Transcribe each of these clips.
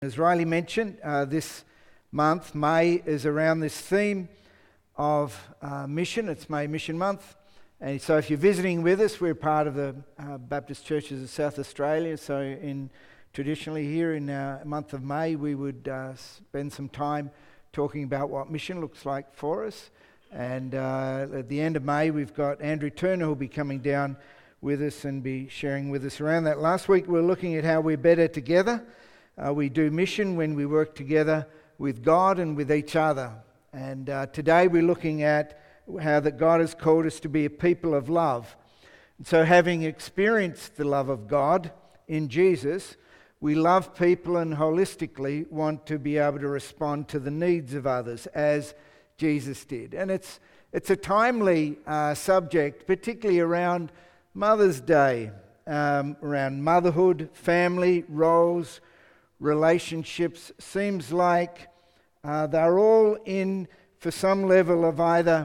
As Riley mentioned, this month, May, is around this theme of mission. It's May Mission Month. And so if you're visiting with us, we're part of the Baptist Churches of South Australia. So traditionally here in the month of May, we would spend some time talking about what mission looks like for us. And at the end of May, we've got Andrew Turner who'll be coming down with us and be sharing with us around that. Last week, we were looking at how we're better together. We do mission when we work together with God and with each other. And today we're looking at how that God has called us to be a people of love. And so having experienced the love of God in Jesus, we love people and holistically want to be able to respond to the needs of others as Jesus did. And it's a timely subject, particularly around Mother's Day, around motherhood, family, roles, relationships. Seems like they're all in for some level of either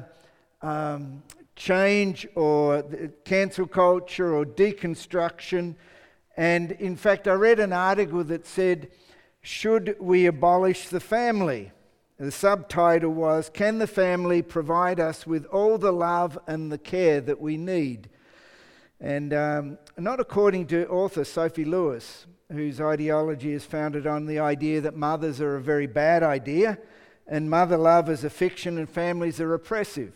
change or cancel culture or deconstruction. And in fact, I read an article that said, "Should we abolish the family?" The subtitle was, "Can the family provide us with all the love and the care that we need?" And not according to author Sophie Lewis, whose ideology is founded on the idea that mothers are a very bad idea and mother love is a fiction and families are oppressive.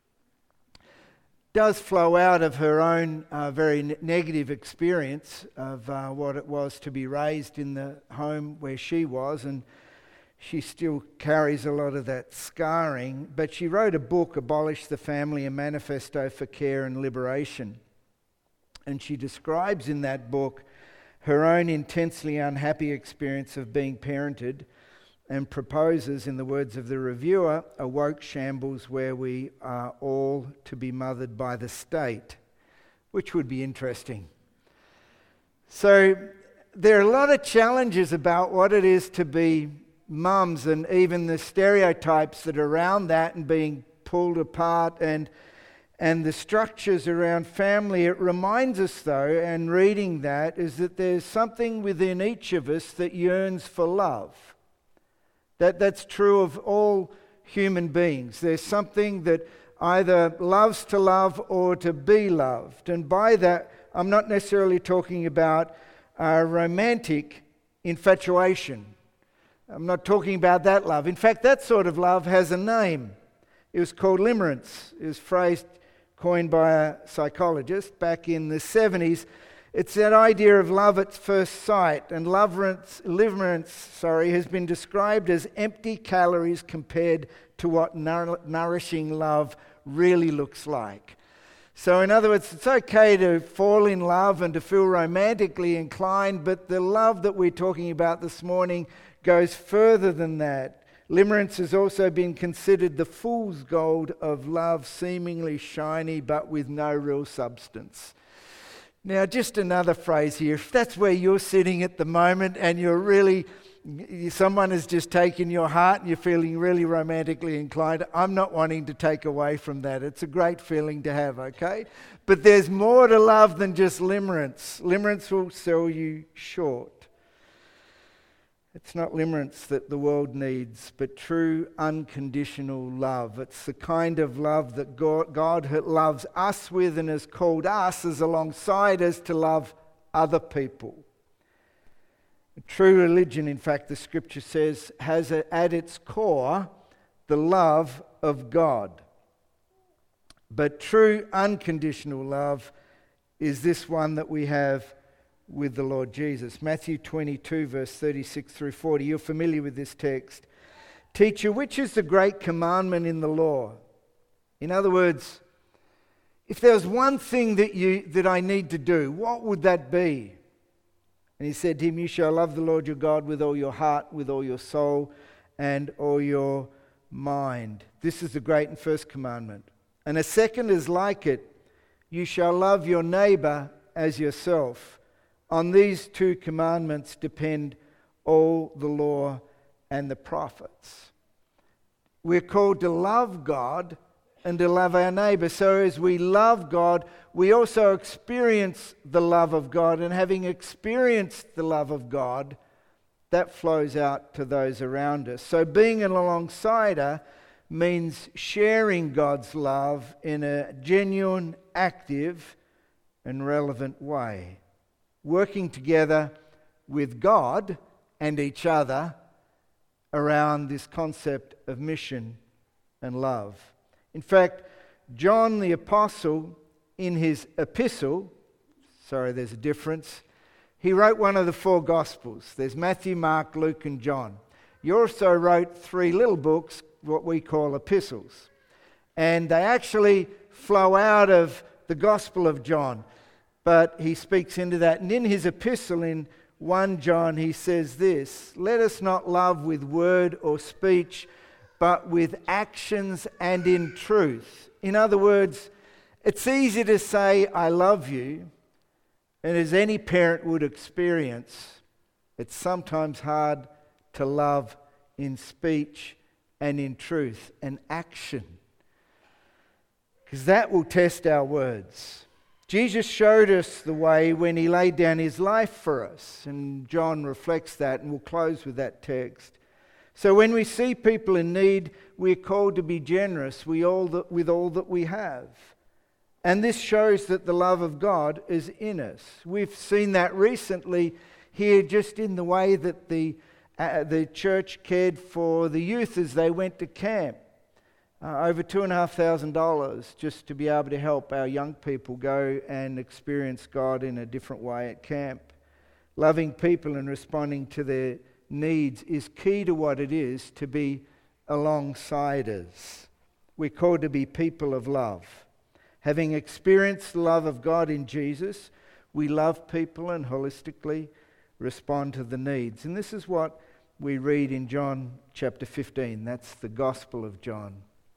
Does flow out of her own very negative experience of what it was to be raised in the home where she was, and she still carries a lot of that scarring. But she wrote a book, Abolish the Family, a Manifesto for Care and Liberation. And she describes in that book her own intensely unhappy experience of being parented and proposes, in the words of the reviewer, a woke shambles where we are all to be mothered by the state, which would be interesting. So there are a lot of challenges about what it is to be mums and even the stereotypes that are around that and being pulled apart and the structures around family. It reminds us, though, and reading that, is that there's something within each of us that yearns for love. That's true of all human beings. There's something that either loves to love or to be loved. And by that, I'm not necessarily talking about romantic infatuation. I'm not talking about that love. In fact, that sort of love has a name. It was called limerence. It was coined by a psychologist back in the 70s. It's that idea of love at first sight, and limerence has been described as empty calories compared to what nourishing love really looks like. So in other words, it's okay to fall in love and to feel romantically inclined, but the love that we're talking about this morning goes further than that. Limerence has also been considered the fool's gold of love, seemingly shiny but with no real substance. Now, just another phrase here. If that's where you're sitting at the moment and someone has just taken your heart and you're feeling really romantically inclined, I'm not wanting to take away from that. It's a great feeling to have, okay? But there's more to love than just limerence. Limerence will sell you short. It's not limerence that the world needs, but true unconditional love. It's the kind of love that God loves us with and has called us as alongside us to love other people. A true religion, in fact, the scripture says, has at its core the love of God. But true unconditional love is this one that we have with the Lord Jesus. Matthew 22, verse 36 through 40. You're familiar with this text. "Teacher, which is the great commandment in the law?" In other words, if there was one thing that I need to do, what would that be? And he said to him, "You shall love the Lord your God with all your heart, with all your soul, and all your mind." This is the great and first commandment. "And a second is like it. You shall love your neighbor as yourself. On these two commandments depend all the law and the prophets." We're called to love God and to love our neighbour. So as we love God, we also experience the love of God. And having experienced the love of God, that flows out to those around us. So being alongside her means sharing God's love in a genuine, active, and relevant way. Working together with God and each other around this concept of mission and love. In fact, John the Apostle, in his epistle, there's a difference, he wrote one of the 4 Gospels. There's Matthew, Mark, Luke, and John. He also wrote 3 little books, what we call epistles. And they actually flow out of the Gospel of John. But he speaks into that. And in his epistle in 1 John, he says this, "Let us not love with word or speech, but with actions and in truth." In other words, it's easy to say, "I love you," and as any parent would experience, it's sometimes hard to love in speech and in truth and action, because that will test our words. Jesus showed us the way when he laid down his life for us, and John reflects that, and we'll close with that text. So when we see people in need, we're called to be generous with all that we have. And this shows that the love of God is in us. We've seen that recently here just in the way that the church cared for the youth as they went to camp. Over $2,500 just to be able to help our young people go and experience God in a different way at camp. Loving people and responding to their needs is key to what it is to be alongside us. We're called to be people of love. Having experienced the love of God in Jesus, we love people and holistically respond to the needs. And this is what we read in John chapter 15. That's the Gospel of John.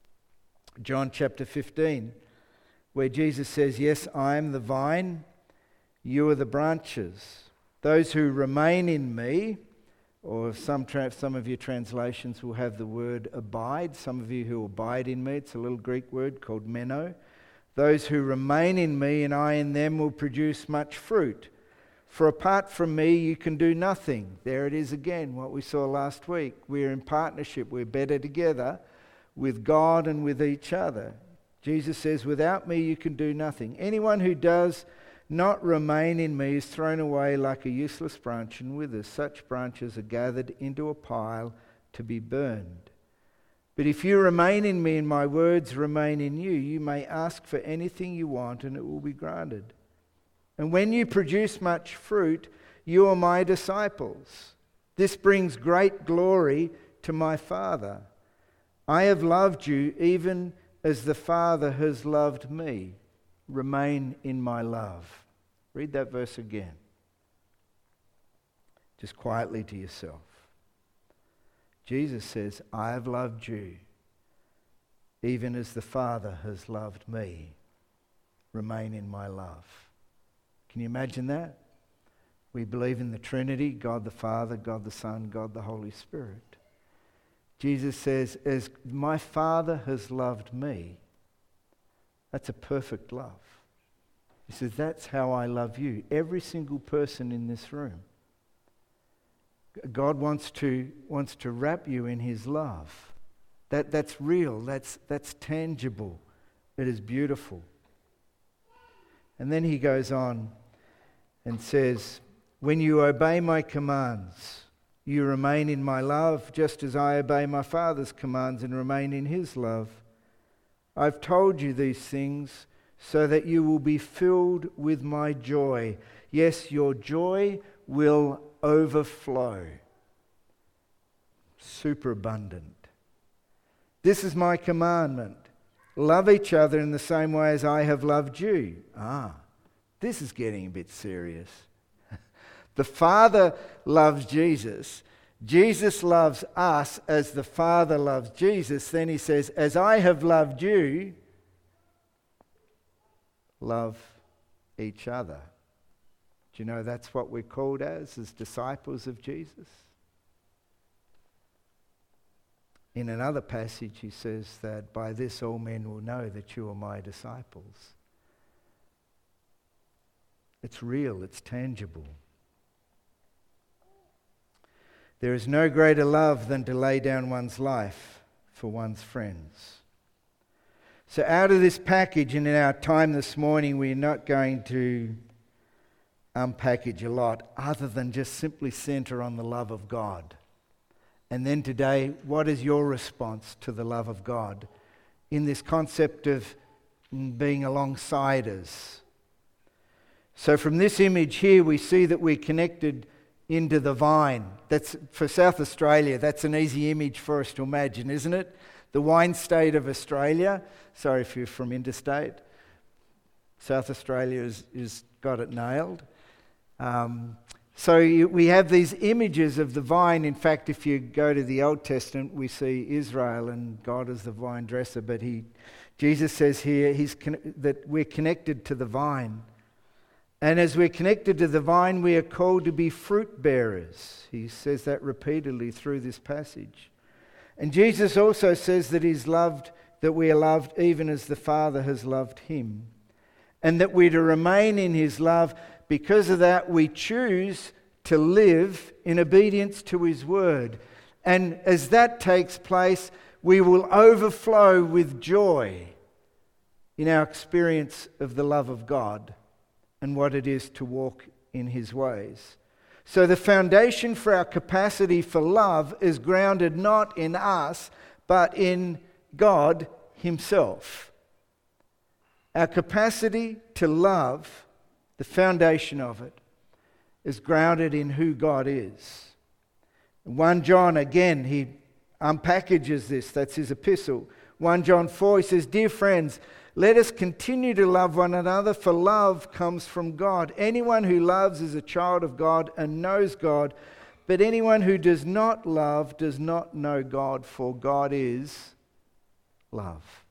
John chapter 15, where Jesus says, "Yes, I am the vine, you are the branches. Those who remain in me," or some of your translations will have the word abide. Some of you who abide in me, it's a little Greek word called meno. "Those who remain in me and I in them will produce much fruit. For apart from me, you can do nothing." There it is again, what we saw last week. We're in partnership. We're better together with God and with each other. Jesus says, "Without me, you can do nothing. Anyone who does not remain in me is thrown away like a useless branch and withers. Such branches are gathered into a pile to be burned. But if you remain in me and my words remain in you, you may ask for anything you want and it will be granted. And when you produce much fruit, you are my disciples. This brings great glory to my Father. I have loved you even as the Father has loved me. Remain in my love." Read that verse again. Just quietly to yourself. Jesus says, "I have loved you even as the Father has loved me. Remain in my love." Can you imagine that? We believe in the Trinity, God the Father, God the Son, God the Holy Spirit. Jesus says, "As my Father has loved me," that's a perfect love. He says, "That's how I love you." Every single person in this room. God wants to wrap you in his love. That's real. That's tangible. It is beautiful. And then he goes on and says, "When you obey my commands, you remain in my love, just as I obey my Father's commands and remain in his love. I've told you these things so that you will be filled with my joy. Yes, your joy will overflow." Superabundant. "This is my commandment. Love each other in the same way as I have loved you." This is getting a bit serious. The Father loves Jesus. Jesus loves us as the Father loves Jesus. Then he says, "As I have loved you, love each other." Do you know that's what we're called as disciples of Jesus? In another passage he says that by this all men will know that you are my disciples. It's real, it's tangible. There is no greater love than to lay down one's life for one's friends. So out of this package and in our time this morning, we're not going to unpackage a lot other than just simply centre on the love of God. And then today, what is your response to the love of God in this concept of being alongside us? So from this image here, we see that we're connected into the vine. That's for South Australia, that's an easy image for us to imagine, isn't it? The wine state of Australia. Sorry if you're from interstate. South Australia has got it nailed. We have these images of the vine. In fact, if you go to the Old Testament, we see Israel and God as the vine dresser. But Jesus says here that we're connected to the vine. And as we're connected to the vine, we are called to be fruit bearers. He says that repeatedly through this passage. And Jesus also says that we are loved even as the Father has loved him. And that we're to remain in his love. Because of that, we choose to live in obedience to his word. And as that takes place, we will overflow with joy in our experience of the love of God and what it is to walk in his ways. So the foundation for our capacity for love is grounded not in us, but in God himself. Our capacity to love, the foundation of it, is grounded in who God is. 1 John, again, he unpackages this. That's his epistle. 1 John 4, he says, "Dear friends, let us continue to love one another, for love comes from God. Anyone who loves is a child of God and knows God, but anyone who does not love does not know God, for God is love."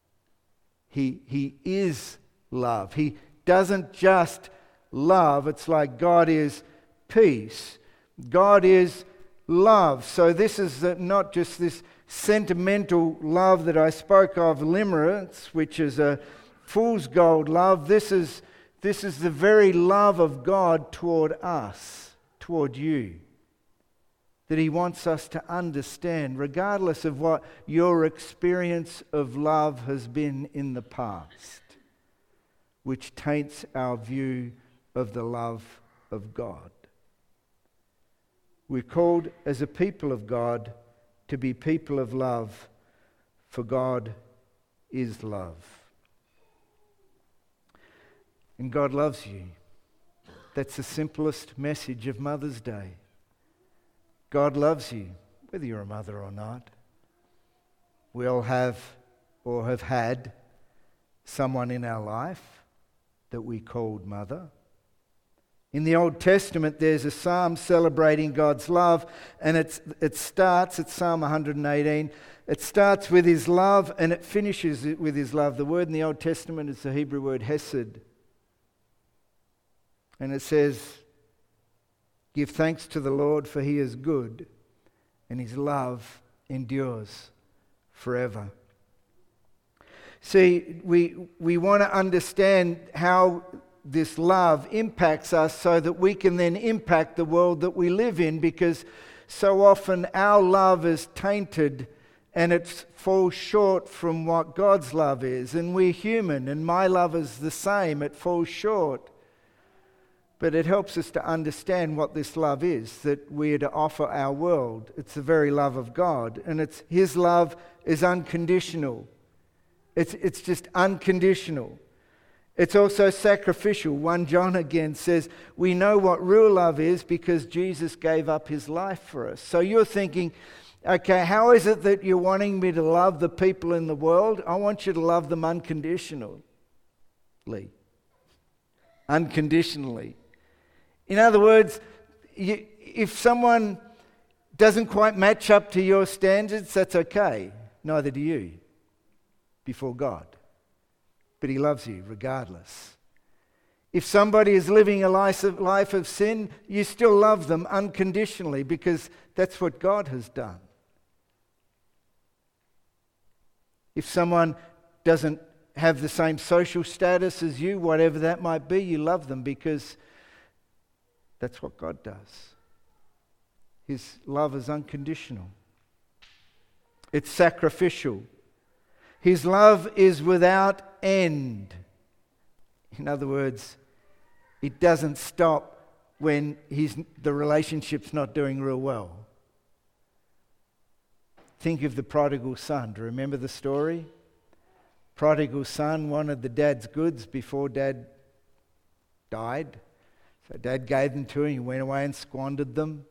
He is love. He doesn't just love. It's like God is peace. God is love. So this is not just this sentimental love that I spoke of, limerence, which is a fool's gold love. This is the very love of God toward us, toward you, that he wants us to understand, regardless of what your experience of love has been in the past, which taints our view of the love of God. We're called as a people of God to be people of love, for God is love. And God loves you. That's the simplest message of Mother's Day. God loves you, whether you're a mother or not. We all have or have had someone in our life that we called mother. In the Old Testament, there's a psalm celebrating God's love, and it starts at Psalm 118. It starts with his love, and it finishes with his love. The word in the Old Testament is the Hebrew word hesed. And it says, "Give thanks to the Lord, for he is good, and his love endures forever." See, we want to understand how this love impacts us so that we can then impact the world that we live in, because so often our love is tainted and it falls short from what God's love is. And we're human, and my love is the same. It falls short. But it helps us to understand what this love is that we are to offer our world. It's the very love of God, and his love is unconditional. It's just unconditional. It's also sacrificial. 1 John again says, we know what real love is because Jesus gave up his life for us. So you're thinking, okay, how is it that you're wanting me to love the people in the world? I want you to love them unconditionally. Unconditionally. In other words, if someone doesn't quite match up to your standards, that's okay. Neither do you before God. But he loves you regardless. If somebody is living a life of sin, you still love them unconditionally because that's what God has done. If someone doesn't have the same social status as you, whatever that might be, you love them because that's what God does. His love is unconditional. It's sacrificial. His love is without end. In other words, it doesn't stop when the relationship's not doing real well. Think of the prodigal son. Do you remember the story? Prodigal son wanted the dad's goods before dad died. So dad gave them to him. He went away and squandered them.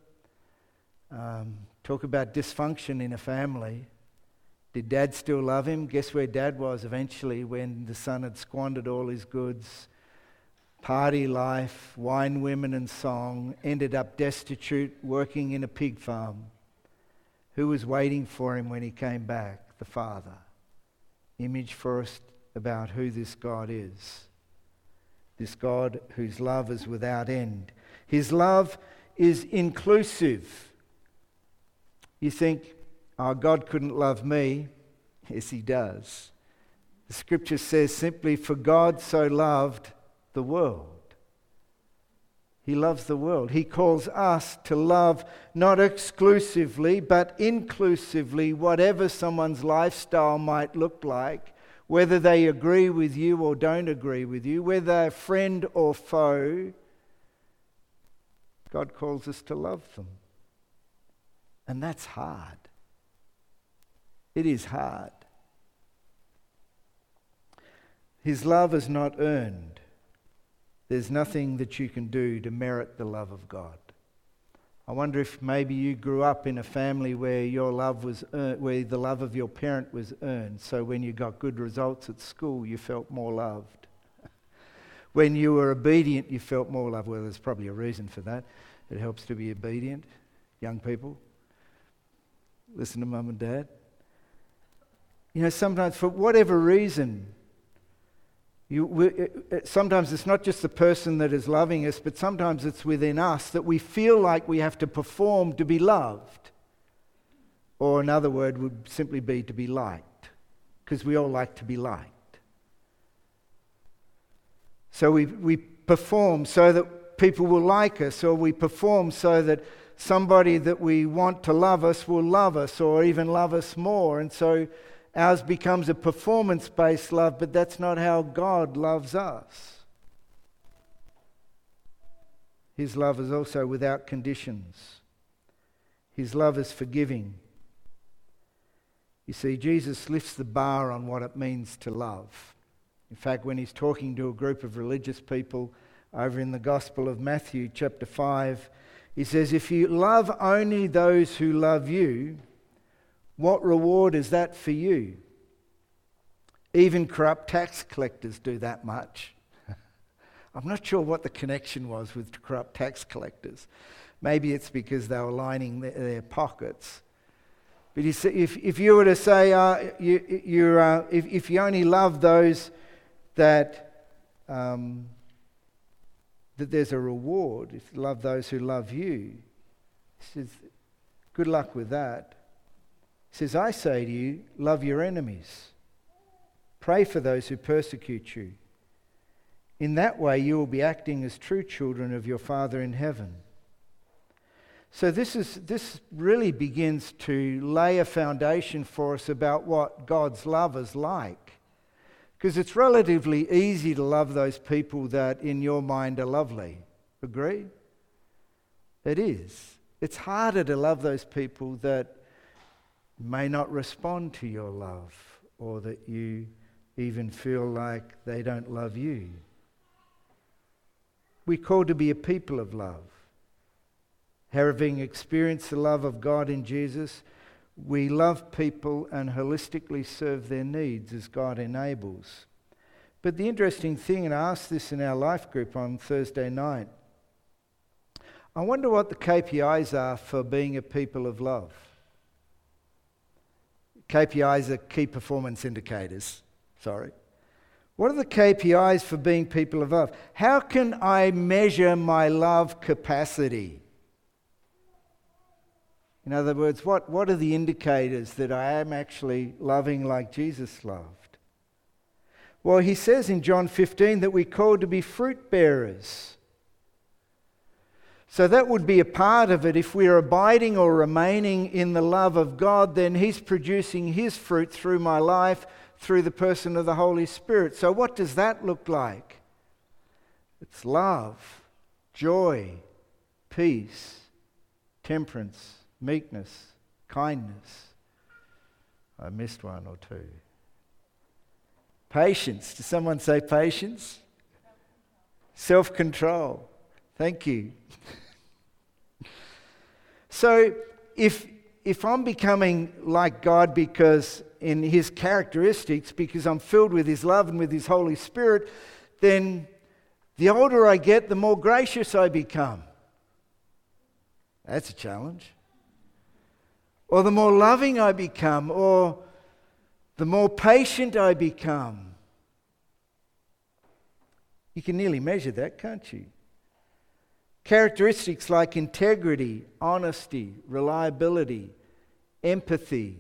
Talk about dysfunction in a family. Did dad still love him? Guess where dad was eventually when the son had squandered all his goods. Party life, wine, women and song. Ended up destitute, working in a pig farm. Who was waiting for him when he came back? The Father. Image for us about who this God is. This God whose love is without end. His love is inclusive. You think, oh, God couldn't love me. Yes, He does. The scripture says simply, for God so loved the world. He loves the world. He calls us to love not exclusively but inclusively whatever someone's lifestyle might look like, whether they agree with you or don't agree with you, whether they're friend or foe. God calls us to love them. And that's hard. It is hard. His love is not earned. There's nothing that you can do to merit the love of God. I wonder if maybe you grew up in a family where your love was where the love of your parent was earned. So when you got good results at school, you felt more loved. When you were obedient, you felt more loved. Well, there's probably a reason for that. It helps to be obedient. Young people, listen to mum and dad. You know, sometimes for whatever reason, sometimes it's not just the person that is loving us, but sometimes it's within us that we feel like we have to perform to be loved. Or another word would simply be to be liked, because we all like to be liked. So we perform so that people will like us, or we perform so that somebody that we want to love us will love us, or even love us more. And so ours becomes a performance-based love, but that's not how God loves us. His love is also without conditions. His love is forgiving. You see, Jesus lifts the bar on what it means to love. In fact, when he's talking to a group of religious people over in the Gospel of Matthew, chapter 5, he says, if you love only those who love you, what reward is that for you? Even corrupt tax collectors do that much. I'm not sure what the connection was with corrupt tax collectors. Maybe it's because they were lining their pockets. But if you were to say, if you only love those that there's a reward, if you love those who love you, he says, good luck with that. He says, I say to you, love your enemies. Pray for those who persecute you. In that way you will be acting as true children of your Father in heaven. So this really begins to lay a foundation for us about what God's love is like. Because it's relatively easy to love those people that in your mind are lovely. Agree? It is. It's harder to love those people that may not respond to your love, or that you even feel like they don't love you. We're called to be a people of love. Having experienced the love of God in Jesus, we love people and holistically serve their needs as God enables. But the interesting thing, and I asked this in our life group on Thursday night, I wonder what the KPIs are for being a people of love. KPIs are key performance indicators. What are the KPIs for being people of love? How can I measure my love capacity? In other words, what are the indicators that I am actually loving like Jesus loved? Well, he says in John 15 that we're called to be fruit bearers. So that would be a part of it. If we're abiding or remaining in the love of God, then He's producing His fruit through my life, through the person of the Holy Spirit. So what does that look like? It's love, joy, peace, temperance, meekness, kindness. I missed one or two. Patience. Does someone say patience? Self-control. Thank you. So if I'm becoming like God because in His characteristics, because I'm filled with His love and with His Holy Spirit, then the older I get, the more gracious I become. That's a challenge. Or the more loving I become, or the more patient I become. You can nearly measure that, can't you? Characteristics like integrity, honesty, reliability, empathy.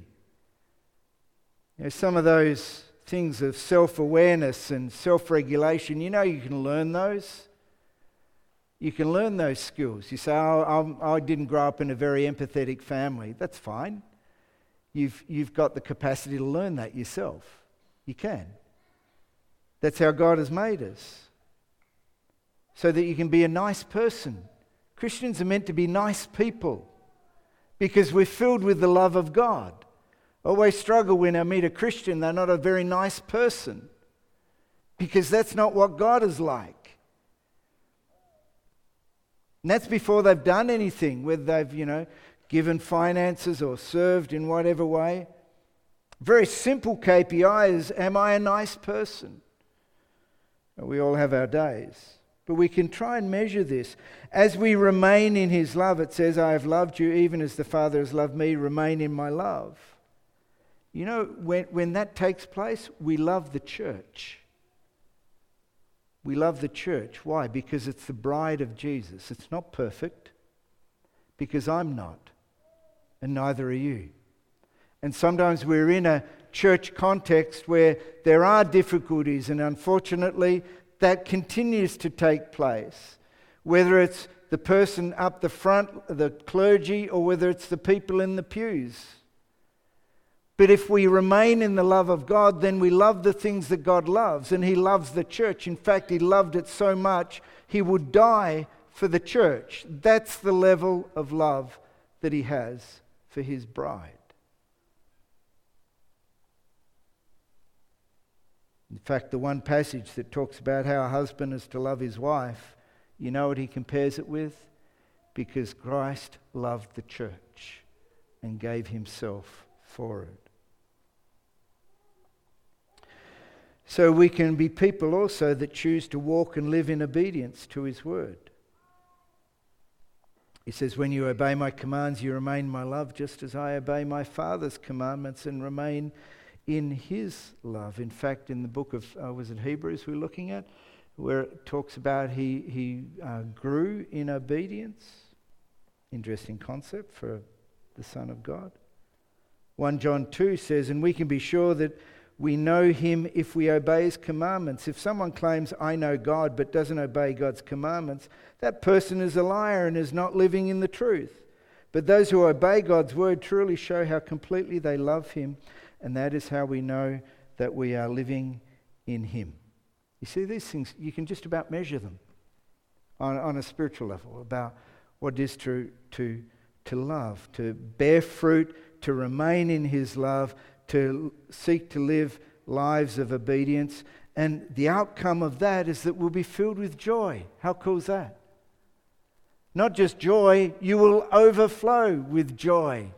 Some of those things of self-awareness and self-regulation, you can learn those. You can learn those skills. You say, I didn't grow up in a very empathetic family. That's fine. You've got the capacity to learn that yourself. You can. That's how God has made us. So that you can be a nice person. Christians are meant to be nice people because we're filled with the love of God. I always struggle when I meet a Christian, they're not a very nice person because that's not what God is like. And that's before they've done anything, whether they've, given finances or served in whatever way. Very simple KPI is, am I a nice person? We all have our days. But we can try and measure this. As we remain in His love, it says, I have loved you even as the Father has loved me, remain in my love. When that takes place, we love the church. We love the church. Why? Because it's the bride of Jesus. It's not perfect, because I'm not, and neither are you. And sometimes we're in a church context where there are difficulties, and unfortunately, that continues to take place. Whether it's the person up the front, the clergy, or whether it's the people in the pews. But if we remain in the love of God, then we love the things that God loves, and He loves the church. In fact, He loved it so much, He would die for the church. That's the level of love that He has for His bride. In fact, the one passage that talks about how a husband is to love his wife, you know what he compares it with? Because Christ loved the church and gave Himself for it. So we can be people also that choose to walk and live in obedience to His word. He says, when you obey my commands, you remain in my love, just as I obey my Father's commandments and remain in His love. In fact, in the book of, was it Hebrews we're looking at, where it talks about he grew in obedience. Interesting concept for the Son of God. 1 John 2 says, and we can be sure that we know Him if we obey His commandments. If someone claims, I know God, but doesn't obey God's commandments, that person is a liar and is not living in the truth. But those who obey God's word truly show how completely they love Him. And that is how we know that we are living in Him. You see, these things, you can just about measure them on a spiritual level, about what it is to love, to bear fruit, to remain in His love, to seek to live lives of obedience. And the outcome of that is that we'll be filled with joy. How cool is that? Not just joy, you will overflow with joy.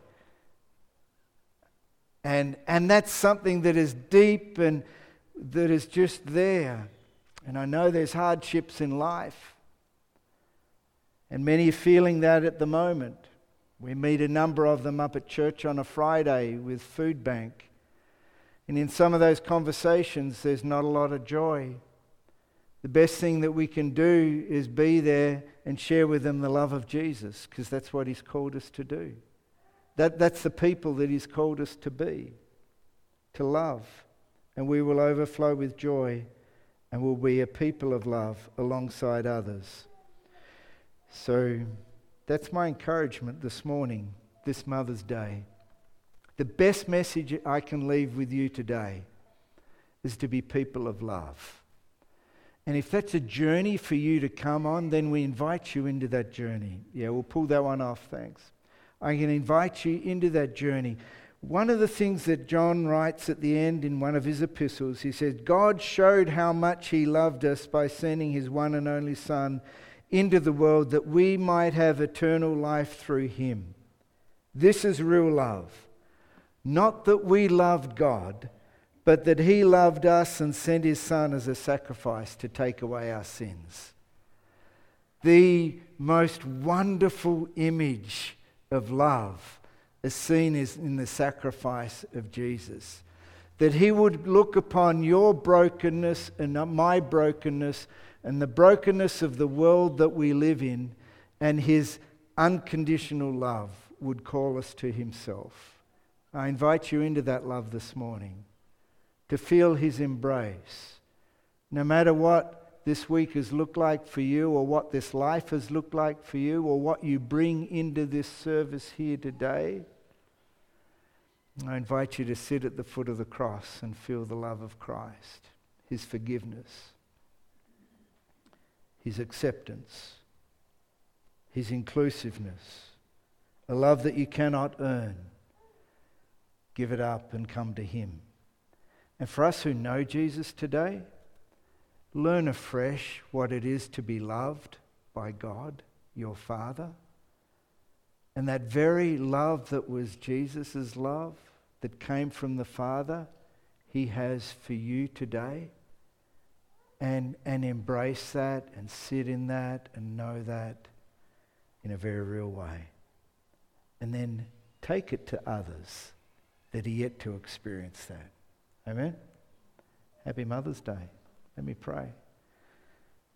And that's something that is deep and that is just there. And I know there's hardships in life. And many are feeling that at the moment. We meet a number of them up at church on a Friday with Food Bank. And in some of those conversations, there's not a lot of joy. The best thing that we can do is be there and share with them the love of Jesus, because that's what He's called us to do. That's the people that He's called us to be, to love. And we will overflow with joy and will be a people of love alongside others. So that's my encouragement this morning, this Mother's Day. The best message I can leave with you today is to be people of love. And if that's a journey for you to come on, then we invite you into that journey. Yeah, we'll pull that one off, thanks. I can invite you into that journey. One of the things that John writes at the end in one of his epistles, he says, God showed how much he loved us by sending his one and only Son into the world that we might have eternal life through him. This is real love. Not that we loved God, but that he loved us and sent his Son as a sacrifice to take away our sins. The most wonderful image of love is seen in the sacrifice of Jesus. That he would look upon your brokenness and my brokenness and the brokenness of the world that we live in, and his unconditional love would call us to himself. I invite you into that love this morning, to feel his embrace. No matter what this week has looked like for you, or what this life has looked like for you, or what you bring into this service here today, I invite you to sit at the foot of the cross and feel the love of Christ, his forgiveness, his acceptance, his inclusiveness, a love that you cannot earn. Give it up and come to him. And for us who know Jesus today, learn afresh what it is to be loved by God, your Father. And that very love that was Jesus' love, that came from the Father, he has for you today. And embrace that and sit in that and know that in a very real way. And then take it to others that are yet to experience that. Amen? Happy Mother's Day. Let me pray.